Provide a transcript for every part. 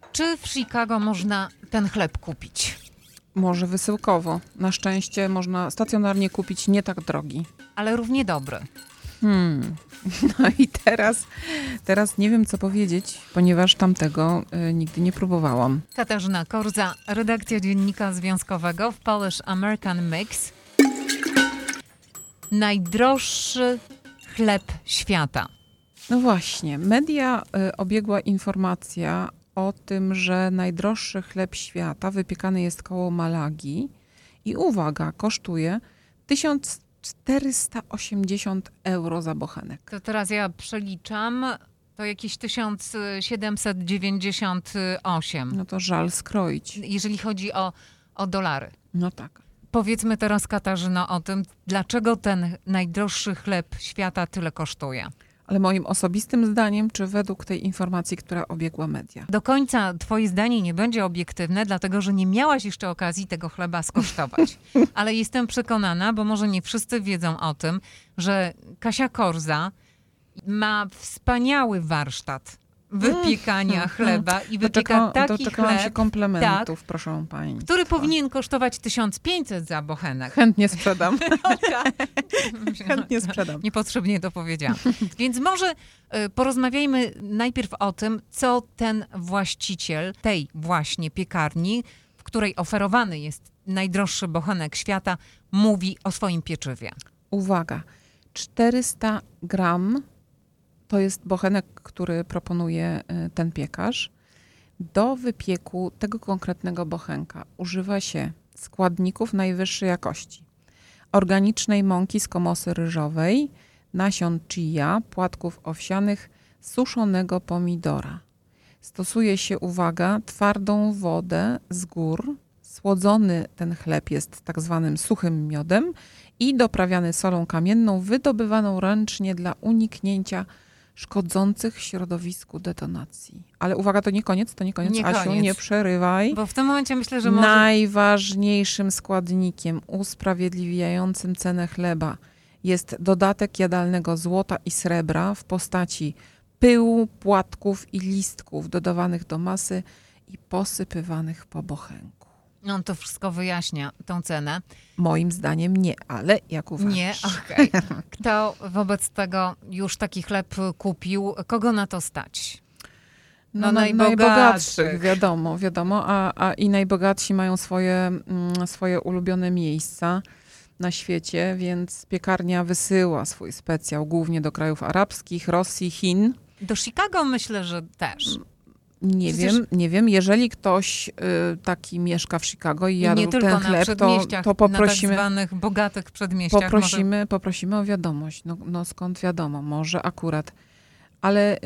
Czy w Chicago można ten chleb kupić? Może wysyłkowo. Na szczęście można stacjonarnie kupić nie tak drogi. Ale równie dobry. No i teraz nie wiem, co powiedzieć, ponieważ tamtego nigdy nie próbowałam. Katarzyna Korza, redakcja Dziennika Związkowego w Polish American Mix. Najdroższy chleb świata. No właśnie, media obiegła informacja o tym, że najdroższy chleb świata wypiekany jest koło Malagi i uwaga, kosztuje 1480 euro za bochenek. To teraz ja przeliczam. To jakieś 1798. No to żal skroić. Jeżeli chodzi o dolary. No tak. Powiedzmy teraz, Katarzyno, o tym, dlaczego ten najdroższy chleb świata tyle kosztuje. Ale moim osobistym zdaniem, czy według tej informacji, która obiegła media? Do końca twoje zdanie nie będzie obiektywne, dlatego że nie miałaś jeszcze okazji tego chleba skosztować. Ale jestem przekonana, bo może nie wszyscy wiedzą o tym, że Kasia Korza ma wspaniały warsztat wypiekania chleba i wypieka taki Doczekałam się chleb, komplementów, proszę pani. który powinien kosztować 1500 za bochenek. Chętnie sprzedam. Chętnie sprzedam. Niepotrzebnie to powiedziałam. Więc może porozmawiajmy najpierw o tym, co ten właściciel tej właśnie piekarni, w której oferowany jest najdroższy bochenek świata, mówi o swoim pieczywie. Uwaga, 400 gram to jest bochenek, który proponuje ten piekarz. Do wypieku tego konkretnego bochenka używa się składników najwyższej jakości. Organicznej mąki z komosy ryżowej, nasion chia, płatków owsianych, suszonego pomidora. Stosuje się, uwaga, twardą wodę z gór. Słodzony ten chleb jest tak zwanym suchym miodem i doprawiany solą kamienną, wydobywaną ręcznie dla uniknięcia szkodzących środowisku detonacji. Ale uwaga, to nie koniec. Nie Asiu, koniec. nie przerywaj. Bo w tym momencie myślę, że może... Najważniejszym składnikiem usprawiedliwiającym cenę chleba jest dodatek jadalnego złota i srebra w postaci pyłu, płatków i listków dodawanych do masy i posypywanych po bochenku. No to wszystko wyjaśnia tą cenę. Moim zdaniem nie, ale jak uważasz? Nie, okej. Kto wobec tego już taki chleb kupił? Kogo na to stać? No, najbogatszych. najbogatszych, wiadomo, a i najbogatsi mają swoje ulubione miejsca na świecie, więc piekarnia wysyła swój specjał głównie do krajów arabskich, Rosji, Chin. Do Chicago myślę, że też. Nie wiem, jeżeli ktoś taki mieszka w Chicago i jadł nie tylko ten chleb, na przedmieściach, to poprosimy, na tak zwanych bogatych przedmieściach. poprosimy o wiadomość. No skąd wiadomo, może akurat. Ale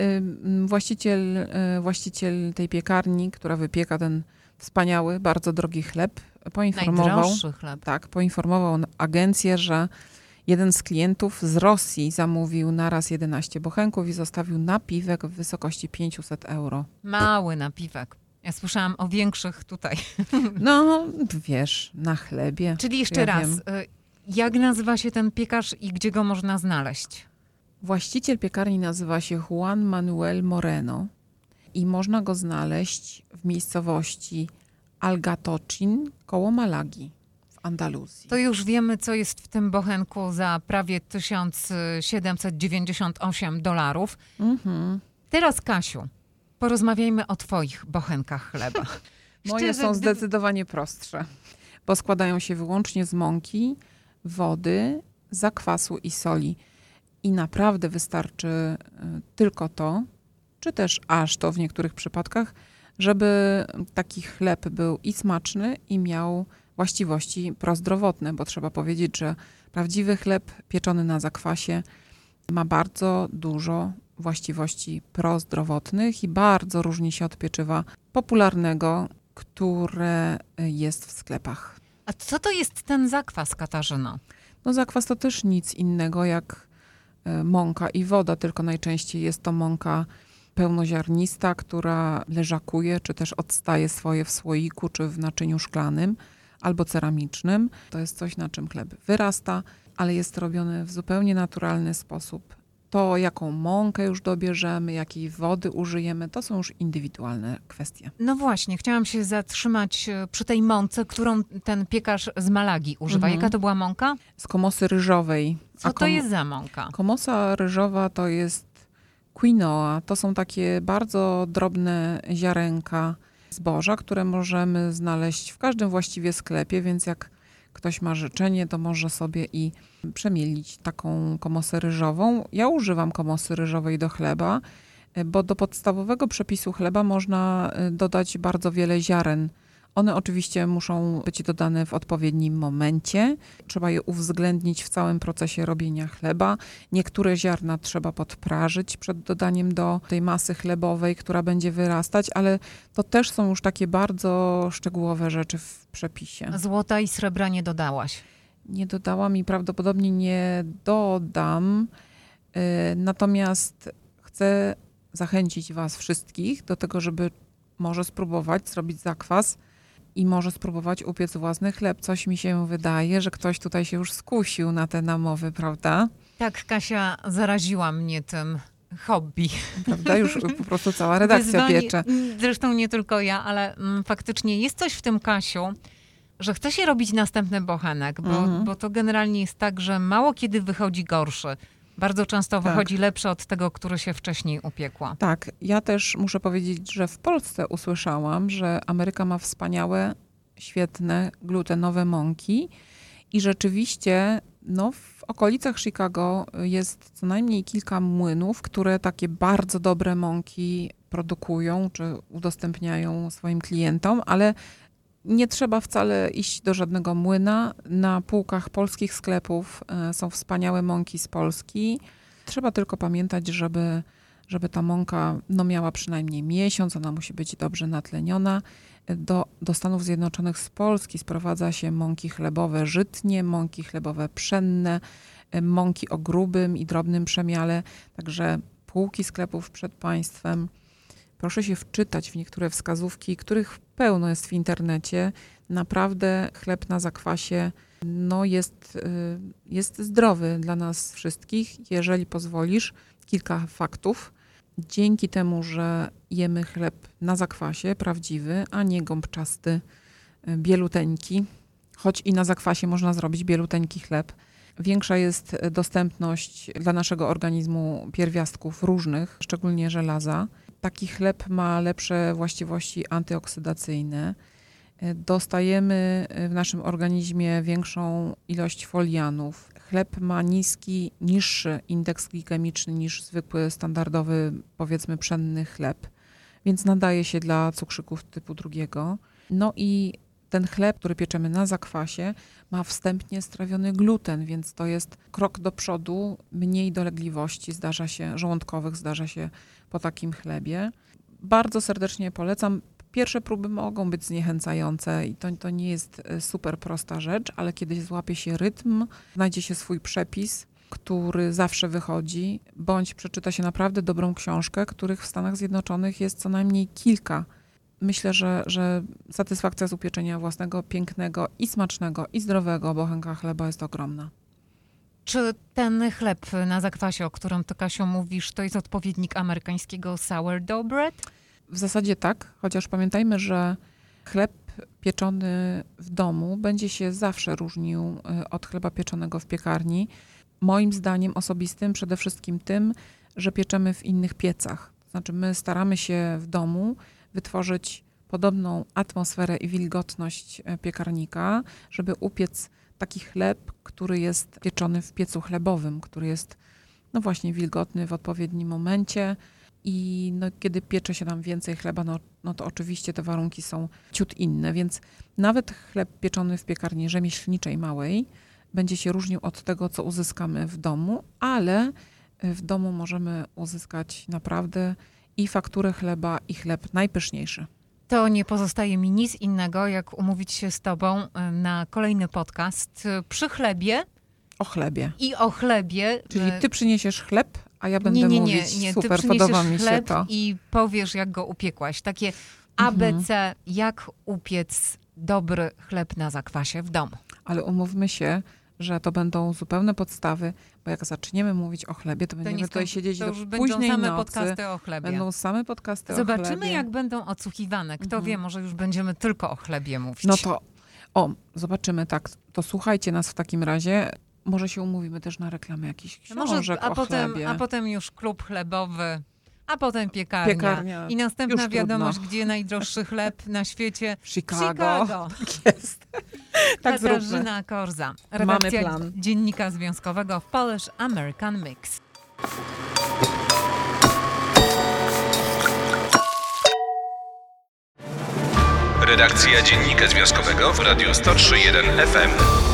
właściciel tej piekarni, która wypieka ten wspaniały, bardzo drogi chleb, Najdroższy chleb. Tak, poinformował agencję, że jeden z klientów z Rosji zamówił naraz 11 bochenków i zostawił napiwek w wysokości 500 euro. Mały napiwek. Ja słyszałam o większych tutaj. No, wiesz, na chlebie. Czyli jeszcze raz, jak nazywa się ten piekarz i gdzie go można znaleźć? Właściciel piekarni nazywa się Juan Manuel Moreno i można go znaleźć w miejscowości Algatocin koło Malagi w Andaluzji. To już wiemy, co jest w tym bochenku za prawie $1798. Teraz, Kasiu, porozmawiajmy o twoich bochenkach chleba. Moje są zdecydowanie prostsze, bo składają się wyłącznie z mąki, wody, zakwasu i soli. I naprawdę wystarczy tylko to, czy też aż to w niektórych przypadkach, żeby taki chleb był i smaczny, i miał właściwości prozdrowotne, bo trzeba powiedzieć, że prawdziwy chleb pieczony na zakwasie ma bardzo dużo właściwości prozdrowotnych i bardzo różni się od pieczywa popularnego, które jest w sklepach. A co to jest ten zakwas, Katarzyno? No zakwas to też nic innego jak mąka i woda, tylko najczęściej jest to mąka pełnoziarnista, która leżakuje, czy też odstaje swoje w słoiku, czy w naczyniu szklanym albo ceramicznym. To jest coś, na czym chleb wyrasta, ale jest robiony w zupełnie naturalny sposób To, jaką mąkę już dobierzemy, jakiej wody użyjemy, to są już indywidualne kwestie. No właśnie, chciałam się zatrzymać przy tej mące, którą ten piekarz z Malagi używa. Jaka to była mąka? Z komosy ryżowej. Co to jest za mąka? Komosa ryżowa to jest quinoa. To są takie bardzo drobne ziarenka zboża, które możemy znaleźć w każdym właściwie sklepie, więc jak ktoś ma życzenie, to może sobie i przemielić taką komosę ryżową. Ja używam komosy ryżowej do chleba, bo do podstawowego przepisu chleba można dodać bardzo wiele ziaren. One oczywiście muszą być dodane w odpowiednim momencie. Trzeba je uwzględnić w całym procesie robienia chleba. Niektóre ziarna trzeba podprażyć przed dodaniem do tej masy chlebowej, która będzie wyrastać, ale to też są już takie bardzo szczegółowe rzeczy w przepisie. Złota i srebra nie dodałaś. Nie dodałam i prawdopodobnie nie dodam. Natomiast chcę zachęcić was wszystkich do tego, żeby może spróbować zrobić zakwas i może spróbować upiec własny chleb. Coś mi się wydaje, że ktoś tutaj się już skusił na te namowy, prawda? Tak, Kasia zaraziła mnie tym hobby. Prawda? Już po prostu cała redakcja piecze. Zresztą nie tylko ja, ale faktycznie jest coś w tym, Kasiu, że chce się robić następny bochenek, bo to generalnie jest tak, że mało kiedy wychodzi gorszy. Bardzo często wychodzi lepszy od tego, który się wcześniej upiekła. Tak, ja też muszę powiedzieć, że w Polsce usłyszałam, że Ameryka ma wspaniałe, świetne, glutenowe mąki i rzeczywiście w okolicach Chicago jest co najmniej kilka młynów, które takie bardzo dobre mąki produkują czy udostępniają swoim klientom, ale nie trzeba wcale iść do żadnego młyna. Na półkach polskich sklepów są wspaniałe mąki z Polski. Trzeba tylko pamiętać, żeby ta mąka miała przynajmniej miesiąc, ona musi być dobrze natleniona. Do Stanów Zjednoczonych z Polski sprowadza się mąki chlebowe żytnie, mąki chlebowe pszenne, mąki o grubym i drobnym przemiale. Także półki sklepów przed państwem. Proszę się wczytać w niektóre wskazówki, których pełno jest w internecie. Naprawdę chleb na zakwasie jest zdrowy dla nas wszystkich. Jeżeli pozwolisz, kilka faktów. Dzięki temu, że jemy chleb na zakwasie, prawdziwy, a nie gąbczasty, bieluteńki, choć i na zakwasie można zrobić bieluteńki chleb, większa jest dostępność dla naszego organizmu pierwiastków różnych, szczególnie żelaza. Taki chleb ma lepsze właściwości antyoksydacyjne. Dostajemy w naszym organizmie większą ilość folianów. Chleb ma niższy indeks glikemiczny niż zwykły, standardowy, powiedzmy pszenny chleb, więc nadaje się dla cukrzyków typu 2. I ten chleb, który pieczemy na zakwasie, ma wstępnie strawiony gluten, więc to jest krok do przodu, mniej dolegliwości żołądkowych zdarza się po takim chlebie. Bardzo serdecznie polecam. Pierwsze próby mogą być zniechęcające i to nie jest super prosta rzecz, ale kiedy złapie się rytm, znajdzie się swój przepis, który zawsze wychodzi, bądź przeczyta się naprawdę dobrą książkę, których w Stanach Zjednoczonych jest co najmniej kilka. Myślę, że satysfakcja z upieczenia własnego, pięknego i smacznego i zdrowego bochenka chleba jest ogromna. Czy ten chleb na zakwasie, o którym ty, Kasiu, mówisz, to jest odpowiednik amerykańskiego sourdough bread? W zasadzie tak, chociaż pamiętajmy, że chleb pieczony w domu będzie się zawsze różnił od chleba pieczonego w piekarni. Moim zdaniem osobistym przede wszystkim tym, że pieczemy w innych piecach. To znaczy my staramy się w domu wytworzyć podobną atmosferę i wilgotność piekarnika, żeby upiec taki chleb, który jest pieczony w piecu chlebowym, który jest właśnie wilgotny w odpowiednim momencie. I kiedy piecze się nam więcej chleba, to oczywiście te warunki są ciut inne, więc nawet chleb pieczony w piekarni rzemieślniczej małej będzie się różnił od tego, co uzyskamy w domu, ale w domu możemy uzyskać naprawdę i fakturę chleba, i chleb najpyszniejszy. To nie pozostaje mi nic innego, jak umówić się z tobą na kolejny podcast przy chlebie. O chlebie. I o chlebie. Czyli ty przyniesiesz chleb, a ja będę mówić, nie. Super, ty podoba mi się chleb to. I powiesz, jak go upiekłaś. Takie ABC, jak upiec dobry chleb na zakwasie w domu. Ale umówmy się, że to będą zupełne podstawy, bo jak zaczniemy mówić o chlebie, to będziemy tutaj siedzieć do późnej same nocy. podcasty o chlebie. Będą same podcasty o chlebie. Zobaczymy, jak będą odsłuchiwane. Kto wie, może już będziemy tylko o chlebie mówić. No to, zobaczymy, tak. To słuchajcie nas w takim razie. Może się umówimy też na reklamę jakichś książek o chlebie. A potem już klub chlebowy, a potem piekarnia. I następna wiadomość, gdzie najdroższy chleb na świecie? W Chicago. Tak jest. Tak Katarzyna Korza, redakcja Dziennika Związkowego w Polish American Mix. Redakcja Dziennika Związkowego w Radiu 103.1 FM.